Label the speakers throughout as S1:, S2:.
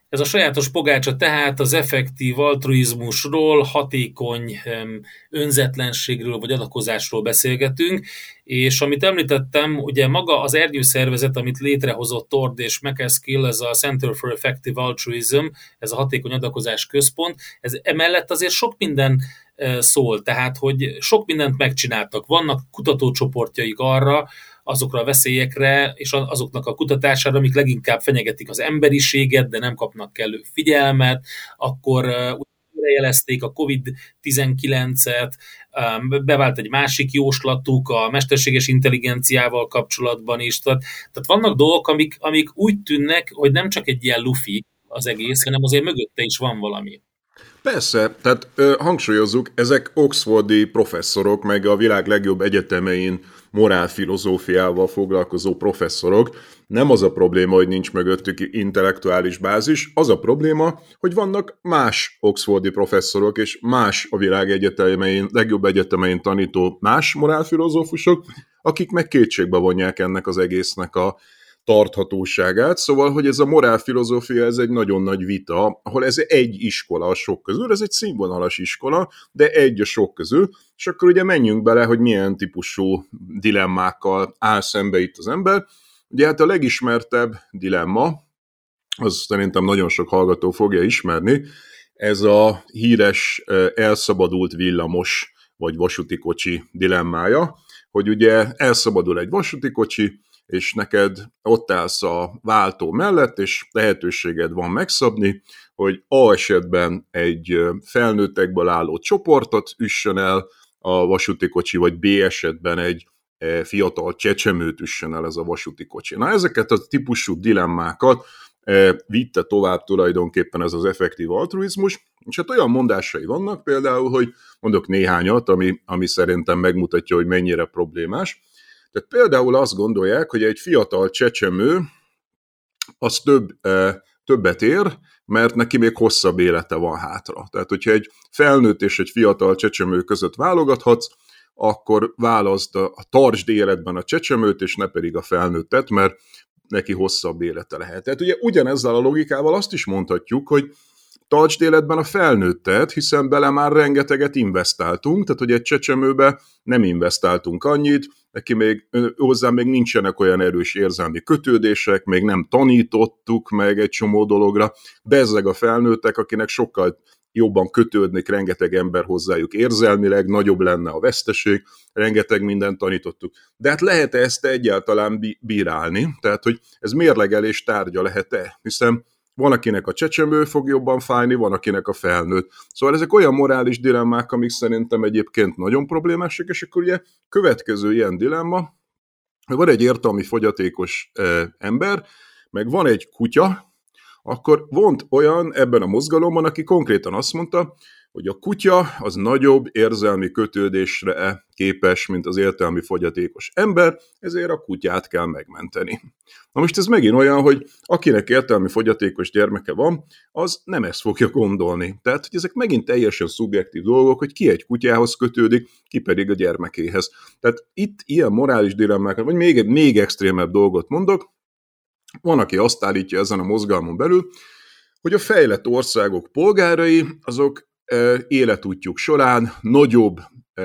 S1: Ez a sajátos pogácsa tehát az effektív altruizmusról, hatékony önzetlenségről vagy adakozásról beszélgetünk, és amit említettem, ugye maga az ernyőszervezet, amit létrehozott Tord és McEskill, ez a Center for Effective Altruism, ez a hatékony adakozás központ, ez emellett azért sok minden szól, tehát hogy sok mindent megcsináltak. Vannak kutatócsoportjaik arra, azokra a veszélyekre, és azoknak a kutatására, amik leginkább fenyegetik az emberiséget, de nem kapnak kellő figyelmet, akkor jelezték a COVID-19-et, bevált egy másik jóslatuk a mesterséges intelligenciával kapcsolatban is. Tehát vannak dolgok, amik úgy tűnnek, hogy nem csak egy ilyen lufi az egész, hanem azért mögötte is van valami.
S2: Persze, tehát hangsúlyozzuk, ezek oxfordi professzorok, meg a világ legjobb egyetemein morálfilozófiával foglalkozó professzorok. Nem az a probléma, hogy nincs mögöttük intellektuális bázis, az a probléma, hogy vannak más oxfordi professzorok és más a világ egyetemein, legjobb egyetemein tanító más morálfilozófusok, akik meg kétségbe vonják ennek az egésznek a tarthatóságát. Szóval, hogy ez a morálfilozófia, ez egy nagyon nagy vita, ahol ez egy iskola a sok közül, ez egy színvonalas iskola, de egy a sok közül, és akkor ugye menjünk bele, hogy milyen típusú dilemmákkal áll szembe itt az ember. Ugye hát a legismertebb dilemma, az szerintem nagyon sok hallgató fogja ismerni, ez a híres elszabadult villamos vagy vasúti kocsi dilemmája, hogy ugye elszabadul egy vasúti kocsi, és neked ott állsz a váltó mellett, és lehetőséged van megszabni, hogy A esetben egy felnőttekből álló csoportot üssön el a vasúti kocsi, vagy B esetben egy fiatal csecsemőt üssön el ez a vasúti kocsi. Na, ezeket a típusú dilemmákat vitte tovább tulajdonképpen ez az effektív altruizmus, és hát olyan mondásai vannak például, hogy mondok néhányat, ami szerintem megmutatja, hogy mennyire problémás. Tehát például azt gondolják, hogy egy fiatal csecsemő az többet ér, mert neki még hosszabb élete van hátra. Tehát, hogyha egy felnőtt és egy fiatal csecsemő között válogathatsz, akkor válaszd, tartsd életben a csecsemőt, és ne pedig a felnőttet, mert neki hosszabb élete lehet. Tehát ugye ugyanezzel a logikával azt is mondhatjuk, hogy tartsd életben a felnőttet, hiszen bele már rengeteget investáltunk, tehát hogy egy csecsemőbe nem investáltunk annyit, hozzá még nincsenek olyan erős érzelmi kötődések, még nem tanítottuk meg egy csomó dologra, bezzeg a felnőttek, akinek sokkal jobban kötődnek rengeteg ember hozzájuk érzelmileg, nagyobb lenne a veszteség, rengeteg mindent tanítottuk. De hát lehet ezt egyáltalán bírálni? Tehát, hogy ez mérlegelés tárgya lehet-e? Hiszen van, akinek a csecsemő fog jobban fájni, van, akinek a felnőtt. Szóval ezek olyan morális dilemmák, amik szerintem egyébként nagyon problémásak, és akkor ugye következő ilyen dilemma, hogy van egy értelmi fogyatékos ember, meg van egy kutya, akkor volt olyan ebben a mozgalomban, aki konkrétan azt mondta, hogy a kutya az nagyobb érzelmi kötődésre képes, mint az értelmi fogyatékos ember, ezért a kutyát kell megmenteni. Na most ez megint olyan, hogy akinek értelmi fogyatékos gyermeke van, az nem ezt fogja gondolni. Tehát, hogy ezek megint teljesen szubjektív dolgok, hogy ki egy kutyához kötődik, ki pedig a gyermekéhez. Tehát itt ilyen morális dilemmákat, vagy még extrémebb dolgot mondok, van, aki azt állítja ezen a mozgalmon belül, hogy a fejlett országok polgárai, azok életútjuk során nagyobb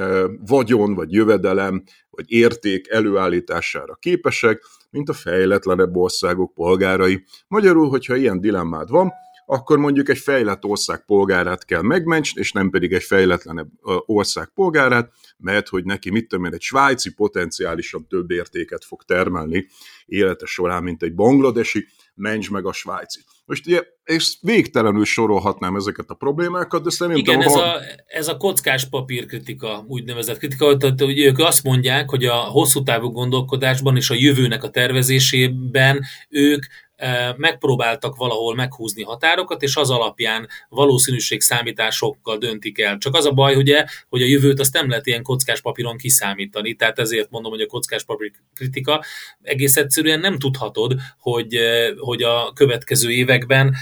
S2: vagyon, vagy jövedelem, vagy érték előállítására képesek, mint a fejletlenebb országok polgárai. Magyarul, hogyha ilyen dilemmád van, akkor mondjuk egy fejlett ország polgárát kell megmentsd, és nem pedig egy fejletlenebb ország polgárát, mert hogy neki, mit tudom én, egy svájci potenciálisan több értéket fog termelni élete során, mint egy bangladesi, mentsd meg a svájci. Most ugye, és végtelenül sorolhatnám ezeket a problémákat, de szerintem...
S1: Igen, ez a kockás papír kritika, úgynevezett kritika, tehát hogy ők azt mondják, hogy a hosszú távú gondolkodásban és a jövőnek a tervezésében ők megpróbáltak valahol meghúzni határokat, és az alapján valószínűségszámításokkal döntik el. Csak az a baj, ugye, hogy a jövőt azt nem lehet ilyen kockás papíron kiszámítani, tehát ezért mondom, hogy a kockás papír kritika egész egyszerűen nem tudhatod, hogy a következő években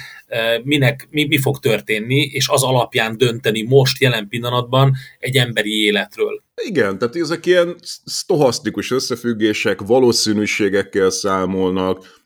S1: mi fog történni, és az alapján dönteni most, jelen pillanatban egy emberi életről.
S2: Igen, tehát ezek ilyen sztochasztikus összefüggések, valószínűségekkel számolnak,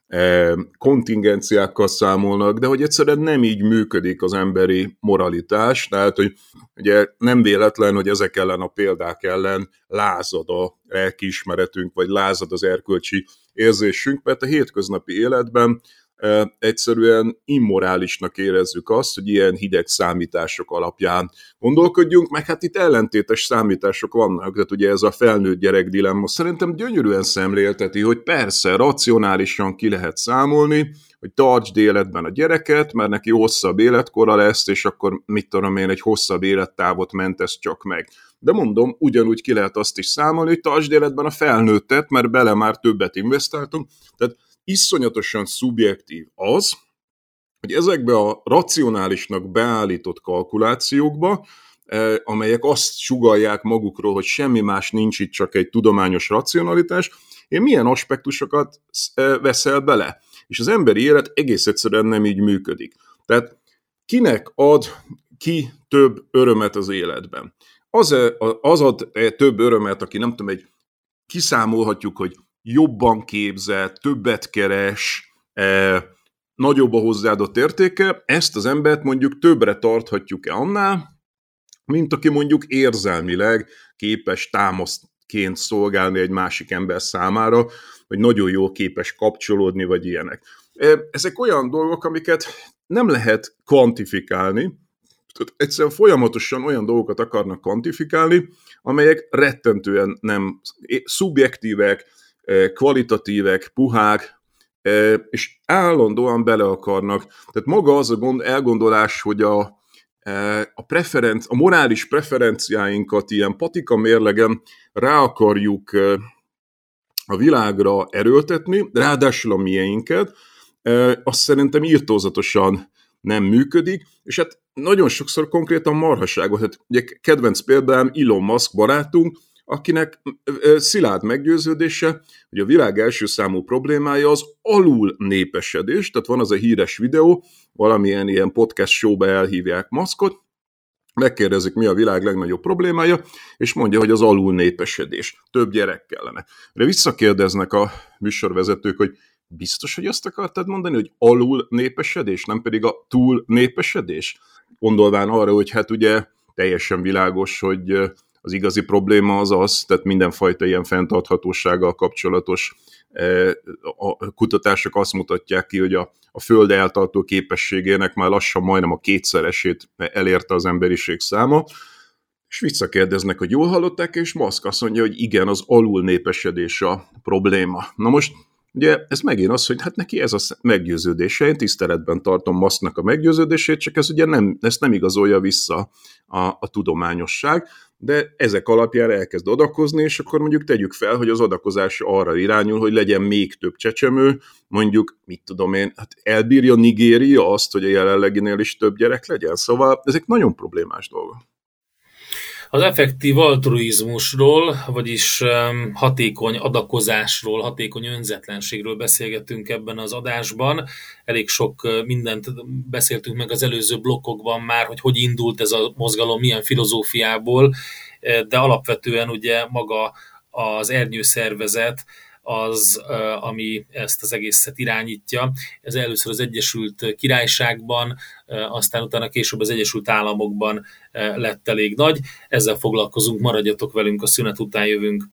S2: kontingenciákkal számolnak, de hogy egyszerűen nem így működik az emberi moralitás, tehát hogy ugye nem véletlen, hogy ezek ellen a példák ellen lázad a lelkiismeretünk, vagy lázad az erkölcsi érzésünk, mert a hétköznapi életben egyszerűen immorálisnak érezzük azt, hogy ilyen hideg számítások alapján gondolkodjunk, meg hát itt ellentétes számítások vannak, tehát ugye ez a felnőtt gyerek dilemma szerintem gyönyörűen szemlélteti, hogy persze, racionálisan ki lehet számolni, hogy tartsd életben a gyereket, mert neki hosszabb életkora lesz, és akkor mit tudom én, egy hosszabb élettávot mentesz csak meg. De mondom, ugyanúgy ki lehet azt is számolni, hogy tartsd életben a felnőttet, mert bele már többet investáltunk, tehát iszonyatosan szubjektív az, hogy ezekbe a racionálisnak beállított kalkulációkba, amelyek azt sugallják magukról, hogy semmi más nincs itt, csak egy tudományos racionalitás, én milyen aspektusokat veszel bele. És az emberi élet egész egyszerűen nem így működik. Tehát kinek ad ki több örömet az életben? Az ad több örömet, aki nem tudom, kiszámolhatjuk, hogy jobban képzett, többet keres, nagyobb a hozzáadott értéke, ezt az embert mondjuk többre tarthatjuk-e annál, mint aki mondjuk érzelmileg képes támaszként szolgálni egy másik ember számára, vagy nagyon jól képes kapcsolódni, vagy ilyenek. Ezek olyan dolgok, amiket nem lehet kvantifikálni, egyszerűen folyamatosan olyan dolgokat akarnak kvantifikálni, amelyek rettentően nem szubjektívek, kvalitatívek, puhák, és állandóan bele akarnak. Tehát maga az a elgondolás, hogy a morális preferenciáinkat ilyen patika mérlegen rá akarjuk a világra erőltetni, ráadásul a miénket, azt szerintem irtózatosan nem működik, és hát nagyon sokszor konkrétan marhaságot. Hát ugye kedvenc példám Elon Musk barátunk, akinek szilárd meggyőződése, hogy a világ első számú problémája az alul népesedés, tehát van az a híres videó, valamilyen ilyen podcast showba elhívják Muskot, megkérdezik, mi a világ legnagyobb problémája, és mondja, hogy az alul népesedés. Több gyerek kellene. De visszakérdeznek a műsorvezetők, hogy biztos, hogy azt akartad mondani, hogy alul népesedés, nem pedig a túl népesedés? Gondolván arra, hogy hát ugye teljesen világos, hogy az igazi probléma az, tehát mindenfajta ilyen fenntarthatósággal kapcsolatos a kutatások azt mutatják ki, hogy a Föld eltartó képességének már lassan majdnem a 2-szeresét elérte az emberiség száma, és visszakérdeznek, hogy jól hallották, és Musk azt mondja, hogy igen, az alulnépesedés a probléma. Na most, ugye ez megint az, hogy hát neki ez a meggyőződése, én tiszteletben tartom Musknak a meggyőződését, csak ez ugye ezt nem igazolja vissza a tudományosság, de ezek alapján elkezd adakozni, és akkor mondjuk tegyük fel, hogy az adakozás arra irányul, hogy legyen még több csecsemő, mondjuk, mit tudom én, hát elbírja Nigéria azt, hogy a jelenleginél is több gyerek legyen, szóval ezek nagyon problémás dolgok.
S1: Az effektív altruizmusról, vagyis hatékony adakozásról, hatékony önzetlenségről beszélgetünk ebben az adásban. Elég sok mindent beszéltünk meg az előző blokkokban már, hogy indult ez a mozgalom, milyen filozófiából, de alapvetően ugye maga az ernyőszervezet az, ami ezt az egészet irányítja. Ez először az Egyesült Királyságban, aztán utána később az Egyesült Államokban lett elég nagy. Ezzel foglalkozunk, maradjatok velünk, a szünet után jövünk.